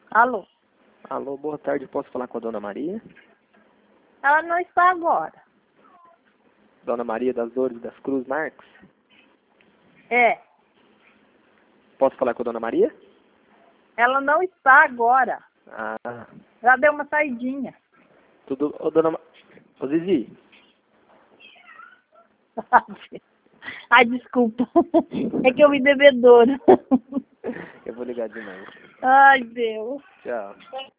Alô? Alô, boa tarde. Posso falar com a Dona Maria? Ela não está agora. Dona Maria das Dores das Cruz Marques? É. Posso falar com a Dona Maria? Ela não está agora. Ah, Ela deu uma saidinha. tudo... Ô, Ô, Zizi. Ai, desculpa. É que eu me bebedouro. Eu vou ligar de novo. Ai, Deus. Tchau.